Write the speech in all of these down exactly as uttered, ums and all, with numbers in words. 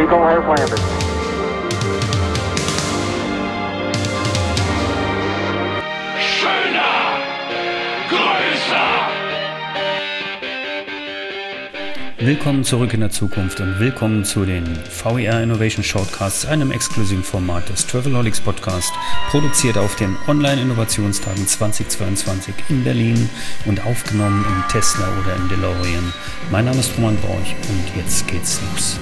Eagle has landed. Schöner, größer. Willkommen zurück in der Zukunft und willkommen zu den V E R Innovation Shortcasts, einem exklusiven Format des Travelholics Podcast, produziert auf den Online-Innovationstagen zweitausendzweiundzwanzig in Berlin und aufgenommen im Tesla oder im DeLorean. Mein Name ist Roman Borch und jetzt geht's los.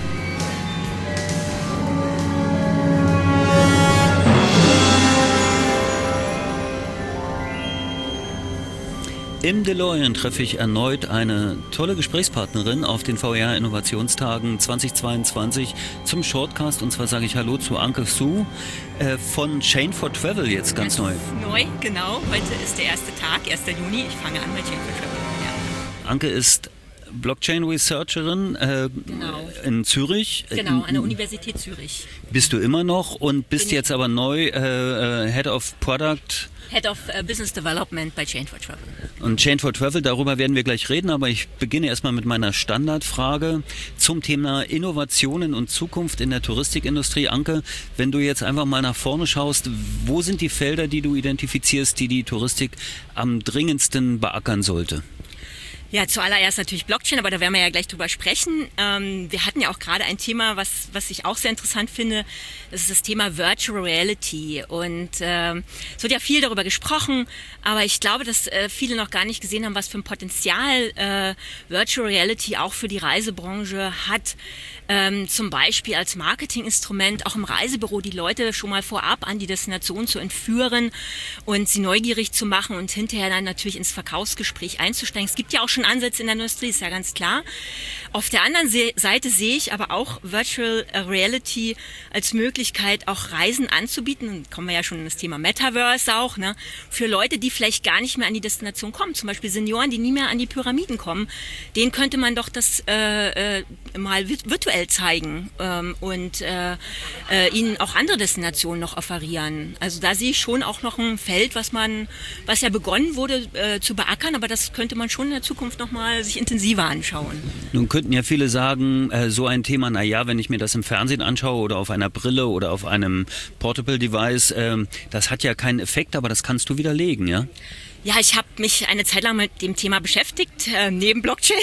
Im DeLorean treffe ich erneut eine tolle Gesprächspartnerin auf den V E R Innovationstagen zweitausendzweiundzwanzig zum Shortcast. Und zwar sage ich Hallo zu Anke Su äh, von Chain for Travel, jetzt ganz neu. Neu, genau. Heute ist der erste Tag, erster Juni. Ich fange an bei Chain for Travel. Ja. Anke ist Blockchain-Researcherin äh, genau. in Zürich. Genau, an der Universität Zürich. Bist du immer noch und bist Bin jetzt aber neu äh, Head of Product. Head of uh, Business Development bei Chain for Travel. Und Chain for Travel, darüber werden wir gleich reden, aber ich beginne erstmal mit meiner Standardfrage zum Thema Innovationen und Zukunft in der Touristikindustrie. Anke, wenn du jetzt einfach mal nach vorne schaust, wo sind die Felder, die du identifizierst, die die Touristik am dringendsten beackern sollte? Ja, zuallererst natürlich Blockchain, aber da werden wir ja gleich drüber sprechen. Ähm, wir hatten ja auch gerade ein Thema, was, was ich auch sehr interessant finde. Das ist das Thema Virtual Reality. Und ähm, es wird ja viel darüber gesprochen, aber ich glaube, dass äh, viele noch gar nicht gesehen haben, was für ein Potenzial äh, Virtual Reality auch für die Reisebranche hat. Ähm, zum Beispiel als Marketinginstrument, auch im Reisebüro, die Leute schon mal vorab an die Destination zu entführen und sie neugierig zu machen und hinterher dann natürlich ins Verkaufsgespräch einzusteigen. Es gibt ja auch schon Ansätze in der Industrie, ist ja ganz klar. Auf der anderen Se- Seite sehe ich aber auch Virtual Reality als Möglichkeit, auch Reisen anzubieten. Und kommen wir ja schon in das Thema Metaverse auch, ne? Für Leute, die vielleicht gar nicht mehr an die Destination kommen. Zum Beispiel Senioren, die nie mehr an die Pyramiden kommen. Denen könnte man doch das äh, äh, mal virtuell zeigen ähm, und äh, äh, ihnen auch andere Destinationen noch offerieren. Also da sehe ich schon auch noch ein Feld, was man, was ja begonnen wurde äh, zu beackern, aber das könnte man schon in der Zukunft noch mal sich intensiver anschauen. Nun könnten ja viele sagen, äh, so ein Thema, naja, wenn ich mir das im Fernsehen anschaue oder auf einer Brille oder auf einem Portable Device, äh, das hat ja keinen Effekt, aber das kannst du widerlegen, ja? Ja, ich habe mich eine Zeit lang mit dem Thema beschäftigt, äh, neben Blockchain.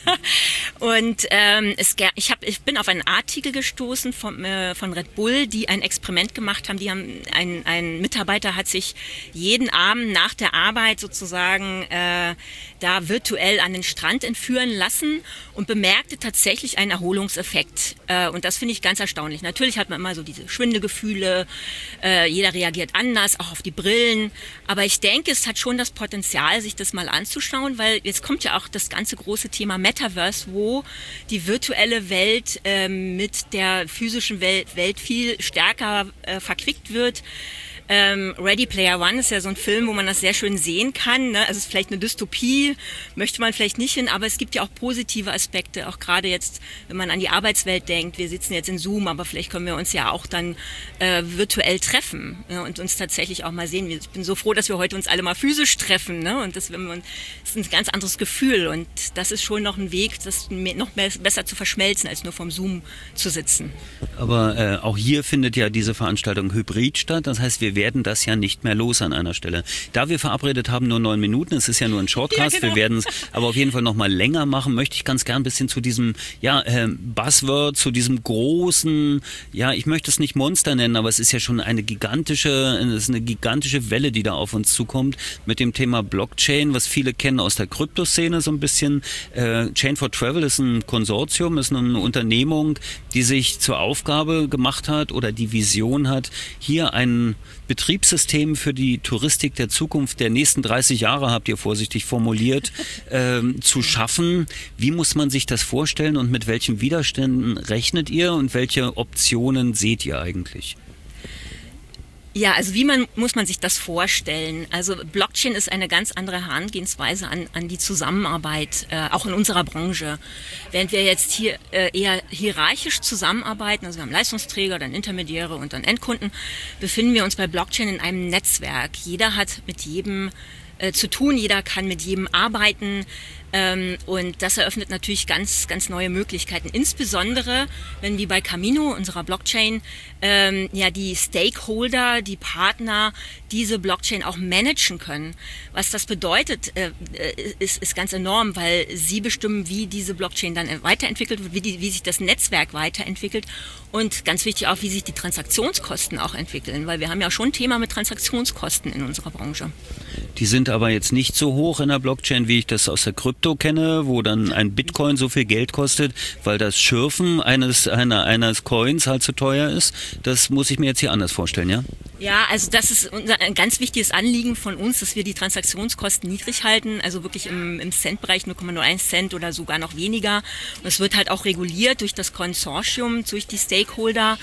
Und ähm, es, ich, hab, ich bin auf einen Artikel gestoßen von, äh, von Red Bull, die ein Experiment gemacht haben. Die haben ein, ein Mitarbeiter hat sich jeden Abend nach der Arbeit sozusagen äh, da virtuell an den Strand entführen lassen und bemerkte tatsächlich einen Erholungseffekt. Äh, und das finde ich ganz erstaunlich. Natürlich hat man immer so diese Schwindelgefühle, äh, jeder reagiert anders, auch auf die Brillen. Aber ich denke, es hat schon das Potenzial, sich das mal anzuschauen, weil jetzt kommt ja auch das ganze große Thema Metaverse, wo die virtuelle Welt äh, mit der physischen Welt, Welt viel stärker äh, verquickt wird. Ähm, Ready Player One ist ja so ein Film, wo man das sehr schön sehen kann, ne? Also es ist vielleicht eine Dystopie, möchte man vielleicht nicht hin, aber es gibt ja auch positive Aspekte, auch gerade jetzt, wenn man an die Arbeitswelt denkt. Wir sitzen jetzt in Zoom, aber vielleicht können wir uns ja auch dann äh, virtuell treffen, ne? Und uns tatsächlich auch mal sehen. Ich bin so froh, dass wir heute uns alle mal physisch treffen, ne? Und das, wenn man, das ist ein ganz anderes Gefühl und das ist schon noch ein Weg, das noch mehr, besser zu verschmelzen, als nur vom Zoom zu sitzen. Aber äh, auch hier findet ja diese Veranstaltung hybrid statt, das heißt, wir werden das ja nicht mehr los an einer Stelle. Da wir verabredet haben, nur neun Minuten, es ist ja nur ein Shortcast, ja, genau. Wir werden es aber auf jeden Fall noch mal länger machen, möchte ich ganz gern ein bisschen zu diesem ja, äh, Buzzword, zu diesem großen, ja, ich möchte es nicht Monster nennen, aber es ist ja schon eine gigantische, es ist eine gigantische Welle, die da auf uns zukommt, mit dem Thema Blockchain, was viele kennen aus der Kryptoszene so ein bisschen. Äh, Chain for Travel ist ein Konsortium, ist eine Unternehmung, die sich zur Aufgabe gemacht hat oder die Vision hat, hier ein Betriebssystem für die Touristik der Zukunft der nächsten dreißig Jahre, habt ihr vorsichtig formuliert, ähm, zu schaffen. Wie muss man sich das vorstellen und mit welchen Widerständen rechnet ihr und welche Optionen seht ihr eigentlich? Ja, also wie man, muss man sich das vorstellen? Also Blockchain ist eine ganz andere Herangehensweise an, an die Zusammenarbeit, äh, auch in unserer Branche. Während wir jetzt hier äh, eher hierarchisch zusammenarbeiten, also wir haben Leistungsträger, dann Intermediäre und dann Endkunden, befinden wir uns bei Blockchain in einem Netzwerk. Jeder hat mit jedem äh, zu tun, jeder kann mit jedem arbeiten. Ähm, und das eröffnet natürlich ganz, ganz neue Möglichkeiten. Insbesondere, wenn wie bei Camino, unserer Blockchain, ähm, ja die Stakeholder, die Partner diese Blockchain auch managen können. Was das bedeutet, äh, ist, ist ganz enorm, weil sie bestimmen, wie diese Blockchain dann weiterentwickelt wird, wie, die, wie sich das Netzwerk weiterentwickelt und ganz wichtig auch, wie sich die Transaktionskosten auch entwickeln, weil wir haben ja schon ein Thema mit Transaktionskosten in unserer Branche. Die sind aber jetzt nicht so hoch in der Blockchain, wie ich das aus der Krypto kenne, wo dann ein Bitcoin so viel Geld kostet, weil das Schürfen eines, einer, eines Coins halt zu teuer ist. Das muss ich mir jetzt hier anders vorstellen, ja? Ja, also das ist unser, ein ganz wichtiges Anliegen von uns, dass wir die Transaktionskosten niedrig halten, also wirklich im, im Centbereich null Komma null eins Cent oder sogar noch weniger. Und es wird halt auch reguliert durch das Konsortium, durch die Stakeholder.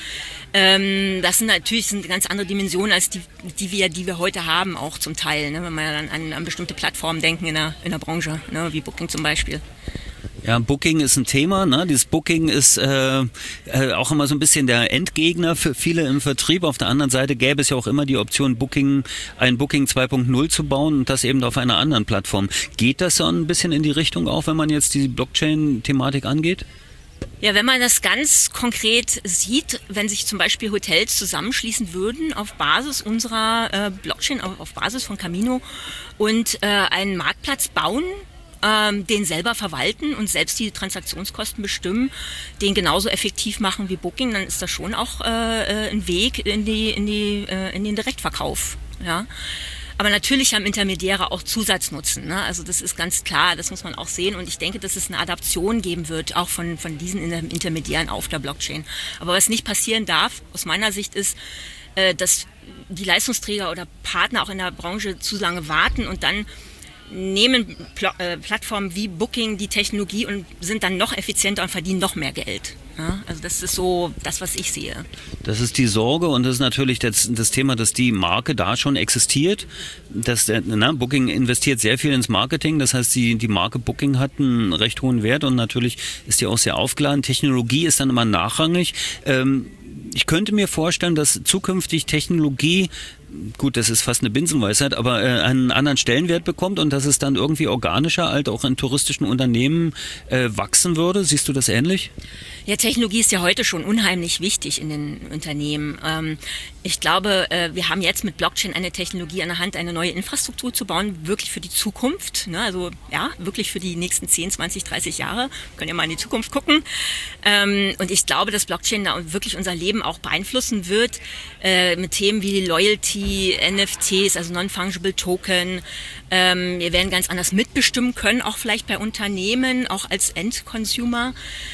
Ähm, das sind natürlich sind ganz andere Dimensionen als die, die wir, die wir heute haben, auch zum Teil, ne, wenn wir dann an, an bestimmte Plattformen denken in der, in der Branche, ne, wie Booking zum Beispiel. Ja, Booking ist ein Thema, ne? Dieses Booking ist äh, äh, auch immer so ein bisschen der Endgegner für viele im Vertrieb. Auf der anderen Seite gäbe es ja auch immer die Option, Booking, ein Booking zwei Punkt null zu bauen und das eben auf einer anderen Plattform. Geht das so ein bisschen in die Richtung auch, wenn man jetzt die Blockchain-Thematik angeht? Ja, wenn man das ganz konkret sieht, wenn sich zum Beispiel Hotels zusammenschließen würden auf Basis unserer äh, Blockchain, auf, auf Basis von Camino und äh, einen Marktplatz bauen, ähm, den selber verwalten und selbst die Transaktionskosten bestimmen, den genauso effektiv machen wie Booking, dann ist das schon auch äh, ein Weg in die, in die, äh, in den Direktverkauf. Ja. Aber natürlich haben Intermediäre auch Zusatznutzen, ne? Also das ist ganz klar, das muss man auch sehen. Und ich denke, dass es eine Adaption geben wird, auch von, von diesen Intermediären auf der Blockchain. Aber was nicht passieren darf, aus meiner Sicht, ist, äh, dass die Leistungsträger oder Partner auch in der Branche zu lange warten und dann nehmen Pl- äh, Plattformen wie Booking die Technologie und sind dann noch effizienter und verdienen noch mehr Geld. Ja, also das ist so das, was ich sehe. Das ist die Sorge und das ist natürlich das, das Thema, dass die Marke da schon existiert. Das, na, Booking investiert sehr viel ins Marketing, das heißt, die, die Marke Booking hat einen recht hohen Wert und natürlich ist die auch sehr aufgeladen. Technologie ist dann immer nachrangig. Ähm, ich könnte mir vorstellen, dass zukünftig Technologie, gut, das ist fast eine Binsenweisheit, aber äh, einen anderen Stellenwert bekommt und dass es dann irgendwie organischer, halt auch in touristischen Unternehmen äh, wachsen würde. Siehst du das ähnlich? Ja, Technologie ist ja heute schon unheimlich wichtig in den Unternehmen. Ähm, ich glaube, äh, wir haben jetzt mit Blockchain eine Technologie an der Hand, eine neue Infrastruktur zu bauen, wirklich für die Zukunft. Ne? Also ja, wirklich für die nächsten zehn, zwanzig, dreißig Jahre. Können ja mal in die Zukunft gucken. Ähm, und ich glaube, dass Blockchain da wirklich unser Leben auch beeinflussen wird äh, mit Themen wie Loyalty, N F Ts, also Non-Fungible Token. Ähm, wir werden ganz anders mitbestimmen können, auch vielleicht bei Unternehmen, auch als Endconsumer.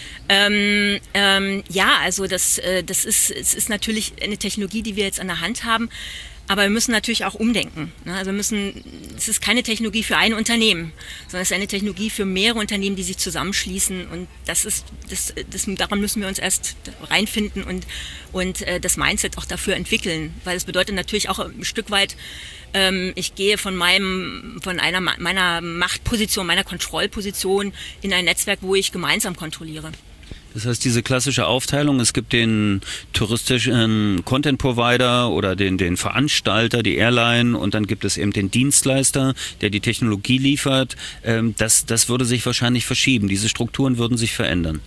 Ähm, ähm, ja, also das, äh, das ist, es ist natürlich eine Technologie, die wir jetzt an der Hand haben, aber wir müssen natürlich auch umdenken. Ne? Also wir müssen, es ist keine Technologie für ein Unternehmen, sondern es ist eine Technologie für mehrere Unternehmen, die sich zusammenschließen und das ist, das, das, daran müssen wir uns erst reinfinden und, und äh, das Mindset auch dafür entwickeln, weil es bedeutet natürlich auch ein Stück weit, ähm, ich gehe von meinem, von einer meiner Machtposition, meiner Kontrollposition in ein Netzwerk, wo ich gemeinsam kontrolliere. Das heißt, diese klassische Aufteilung, es gibt den touristischen Content-Provider oder den, den Veranstalter, die Airline und dann gibt es eben den Dienstleister, der die Technologie liefert. Das, das würde sich wahrscheinlich verschieben. Diese Strukturen würden sich verändern.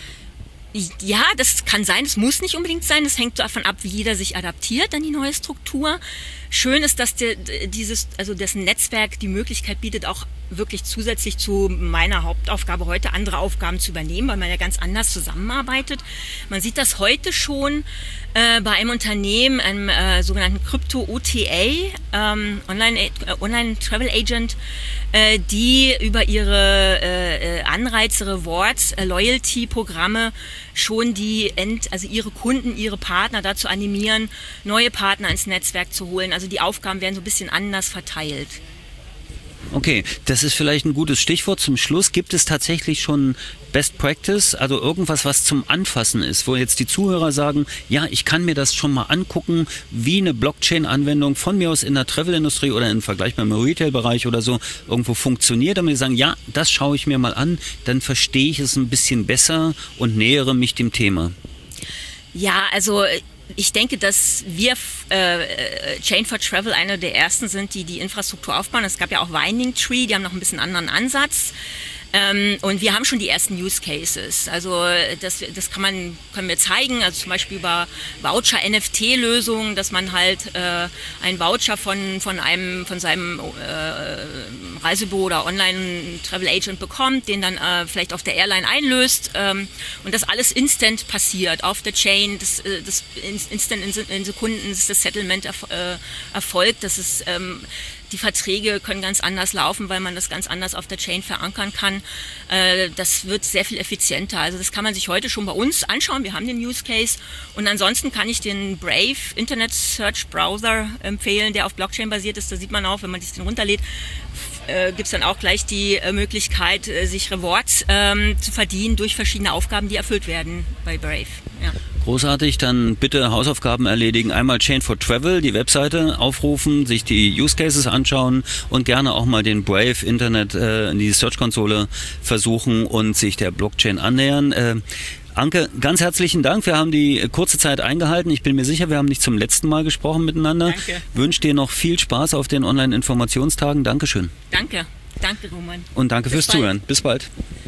Ja, das kann sein, es muss nicht unbedingt sein, das hängt davon ab, wie jeder sich adaptiert an die neue Struktur. Schön ist, dass der, dieses, also das Netzwerk die Möglichkeit bietet, auch wirklich zusätzlich zu meiner Hauptaufgabe heute andere Aufgaben zu übernehmen, weil man ja ganz anders zusammenarbeitet. Man sieht das heute schon äh, bei einem Unternehmen, einem äh, sogenannten Crypto-O T A, ähm, Online, äh, Online Travel Agent, äh, die über ihre äh, Anreize, Rewards, äh, Loyalty-Programme schon die End, also ihre Kunden, ihre Partner dazu animieren, neue Partner ins Netzwerk zu holen. Also die Aufgaben werden so ein bisschen anders verteilt. Okay, das ist vielleicht ein gutes Stichwort zum Schluss. Gibt es tatsächlich schon Best Practice, also irgendwas, was zum Anfassen ist, wo jetzt die Zuhörer sagen, ja, ich kann mir das schon mal angucken, wie eine Blockchain-Anwendung von mir aus in der Travel-Industrie oder im Vergleich beim Retail-Bereich oder so irgendwo funktioniert, damit sie sagen, ja, das schaue ich mir mal an, dann verstehe ich es ein bisschen besser und nähere mich dem Thema. Ja, also ich denke, dass wir äh, Chain for Travel eine der ersten sind, die die Infrastruktur aufbauen. Es gab ja auch Winding Tree, die haben noch ein bisschen anderen Ansatz. Ähm, und wir haben schon die ersten Use Cases. Also das, das kann man, können wir zeigen, also zum Beispiel über Voucher-N F T-Lösungen, dass man halt äh, einen Voucher von, von einem, von seinem äh, Reisebüro oder Online-Travel-Agent bekommt, den dann äh, vielleicht auf der Airline einlöst ähm, und das alles instant passiert, auf der Chain, das, das instant in, in Sekunden ist das Settlement erf äh, erfolgt, das ist ähm, die Verträge können ganz anders laufen, weil man das ganz anders auf der Chain verankern kann. Äh, das wird sehr viel effizienter. Also das kann man sich heute schon bei uns anschauen. Wir haben den Use Case. Und ansonsten kann ich den Brave Internet Search Browser empfehlen, der auf Blockchain basiert ist. Da sieht man auch, wenn man sich den runterlädt, äh, gibt es dann auch gleich die äh, Möglichkeit, äh, sich Rewards ähm, zu verdienen durch verschiedene Aufgaben, die erfüllt werden bei Brave. Ja. Großartig, dann bitte Hausaufgaben erledigen. Einmal Chain for Travel, die Webseite aufrufen, sich die Use Cases anschauen und gerne auch mal den Brave Internet äh, in die Search-Konsole versuchen und sich der Blockchain annähern. Äh, Anke, ganz herzlichen Dank. Wir haben die kurze Zeit eingehalten. Ich bin mir sicher, wir haben nicht zum letzten Mal gesprochen miteinander. Danke. Wünsche dir noch viel Spaß auf den Online-Informationstagen. Dankeschön. Danke. Danke, Roman. Und danke Bis fürs bald. Zuhören. Bis bald.